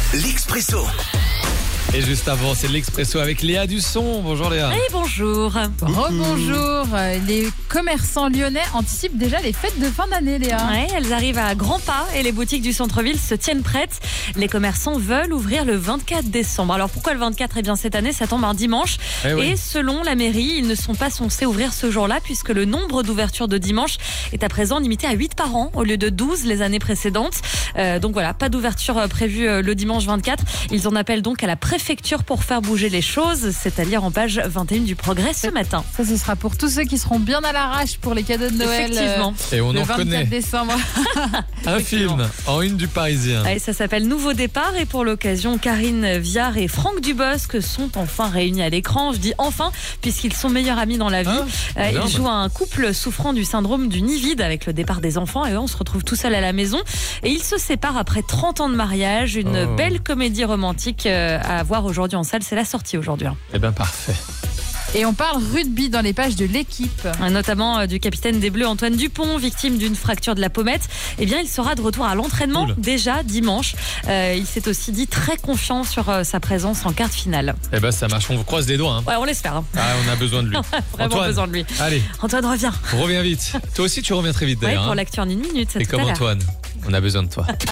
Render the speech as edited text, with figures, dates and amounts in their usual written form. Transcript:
L'Expresso. Et juste avant, c'est l'Expresso avec Léa Dusson. Bonjour Léa. Et bonjour. Rebonjour. Les commerçants lyonnais anticipent déjà les fêtes de fin d'année, Léa. Ouais, elles arrivent à grands pas et les boutiques du centre-ville se tiennent prêtes. Les commerçants veulent ouvrir le 24 décembre. Alors pourquoi le 24 ? Eh bien cette année, ça tombe un dimanche. Et selon la mairie, ils ne sont pas censés ouvrir ce jour-là puisque le nombre d'ouvertures de dimanche est à présent limité à 8 par an au lieu de 12 les années précédentes. Donc voilà, pas d'ouverture prévue le dimanche 24. Ils en appellent donc à la préfecture pour faire bouger les choses, c'est-à-dire en page 21 du Progrès ce matin. Ça, ce sera pour tous ceux qui seront bien à l'arrache pour les cadeaux de Noël. Effectivement. Et on le en 24 connaît décembre. un film en une du Parisien. Ouais, ça s'appelle Nouveau départ et pour l'occasion, Karine Viard et Franck Dubosc sont enfin réunis à l'écran. Je dis enfin puisqu'ils sont meilleurs amis dans la vie. Ils jouent un couple souffrant du syndrome du nid vide avec le départ des enfants et eux, on se retrouve tout seul à la maison. Et ils se séparent après 30 ans de mariage. Une belle comédie romantique à voir aujourd'hui en salle. C'est la sortie aujourd'hui. Eh bien parfait. Et on parle rugby dans les pages de l'équipe. Notamment du capitaine des Bleus Antoine Dupont, victime d'une fracture de la pommette. Eh bien, il sera de retour à l'entraînement déjà dimanche. Il s'est aussi dit très confiant sur sa présence en quart de finale. Eh ben ça marche, on vous croise les doigts. Hein. Ouais, on l'espère. Hein. Ah, on a besoin de lui. Vraiment Antoine, besoin de lui. Allez, Antoine, reviens. reviens vite. Toi aussi, tu reviens très vite Ouais, d'ailleurs. pour l'actu en une minute. Et tout comme à l'heure. Antoine, on a besoin de toi.